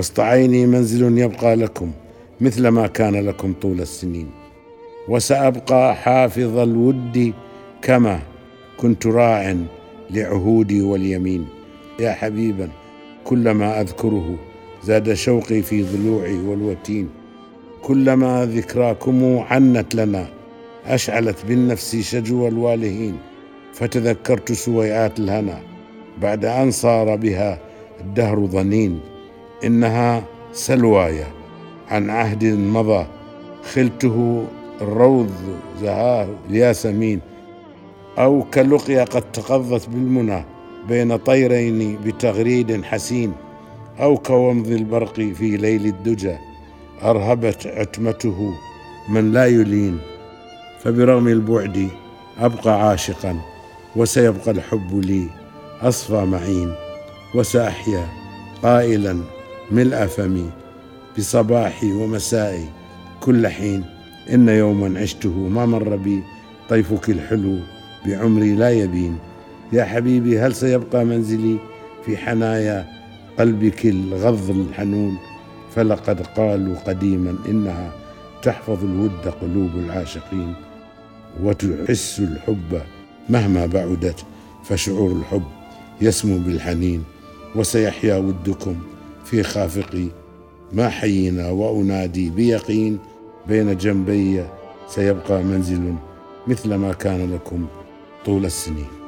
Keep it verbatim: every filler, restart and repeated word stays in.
وسط عيني منزل يبقى لكم مثل ما كان لكم طول السنين، وسأبقى حافظ الود كما كنت راع لعهودي واليمين. يا حبيبا كلما أذكره زاد شوقي في ضلوعي والوتين، كلما ذكراكم عنت لنا أشعلت بالنفس شجو الوالهين، فتذكرت سويعات الهنا بعد أن صار بها الدهر ضنين. إنها سلوايا عن عهد مضى خلته الروض زهاه الياسمين، أو كلقيا قد تقضت بالمنى بين طيرين بتغريد حسين، أو كومض البرق في ليل الدجى أرهبت عتمته من لا يلين. فبرغم البعد أبقى عاشقا، وسيبقى الحب لي أصفى معين، وسأحيا قائلا ملء فمي بصباحي ومسائي كل حين، إن يوما عشته ما مر بي طيفك الحلو بعمري لا يبين. يا حبيبي هل سيبقى منزلي في حنايا قلبك الغض الحنون، فلقد قالوا قديما إنها تحفظ الود قلوب العاشقين، وتحس الحب مهما بعدت، فشعور الحب يسمو بالحنين. وسيحيا ودكم في خافقي ما حيينا، وأنادي بيقين بين جنبي سيبقى منزل مثل ما كان لكم طول السنين.